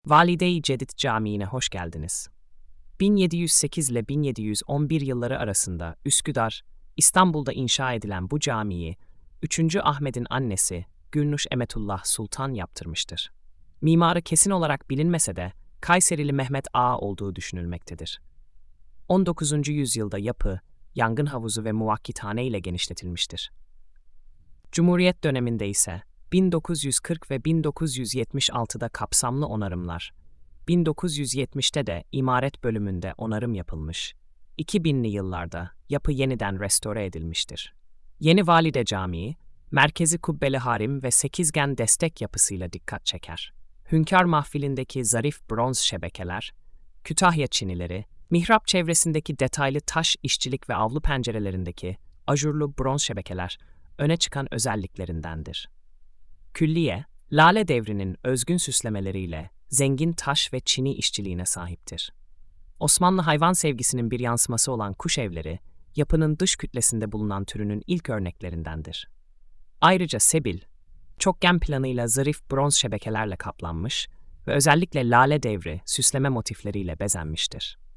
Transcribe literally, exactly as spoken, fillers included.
Valide-i Cedid Camii'ne hoş geldiniz. bin yedi yüz sekiz ile bin yedi yüz on bir yılları arasında Üsküdar, İstanbul'da inşa edilen bu camiyi, üçüncü Ahmet'in annesi Gülnuş Emetullah Sultan yaptırmıştır. Mimarı kesin olarak bilinmese de Kayserili Mehmet Ağa olduğu düşünülmektedir. on dokuzuncu yüzyılda yapı, yangın havuzu ve muvakkithane ile genişletilmiştir. Cumhuriyet döneminde ise bin dokuz yüz kırk ve bin dokuz yüz yetmiş altıda kapsamlı onarımlar, bin dokuz yüz yetmişte de imaret bölümünde onarım yapılmış, iki binli yıllarda yapı yeniden restore edilmiştir. Yeni Valide Camii, merkezi kubbeli harim ve sekizgen destek yapısıyla dikkat çeker. Hünkâr mahfilindeki zarif bronz şebekeler, Kütahya çinileri, mihrap çevresindeki detaylı taş işçilik ve avlu pencerelerindeki ajurlu bronz şebekeler öne çıkan özelliklerindendir. Külliye, Lale Devri'nin özgün süslemeleriyle zengin taş ve çini işçiliğine sahiptir. Osmanlı hayvan sevgisinin bir yansıması olan kuş evleri, yapının dış kütlesinde bulunan türünün ilk örneklerindendir. Ayrıca sebil, çokgen planıyla zarif bronz şebekelerle kaplanmış ve özellikle Lale Devri süsleme motifleriyle bezenmiştir.